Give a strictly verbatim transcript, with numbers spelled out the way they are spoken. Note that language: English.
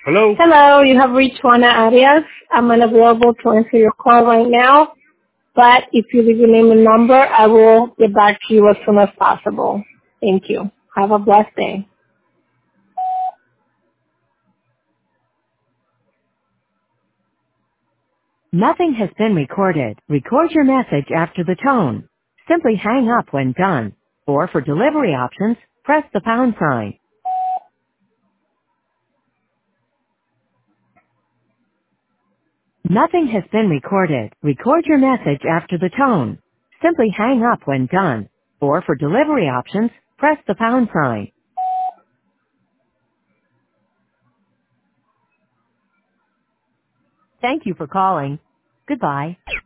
Hello? Hello, you have reached Juana Arias. I'm unavailable to answer your call right now, but if you leave your name and number, I will get back to you as soon as possible. Thank you. Have a blessed day. Nothing has been recorded. Record your message after the tone. Simply hang up when done. Or for delivery options, press the pound sign. Nothing has been recorded. Record your message after the tone. Simply hang up when done. Or for delivery options, press the pound sign. Thank you for calling. Goodbye.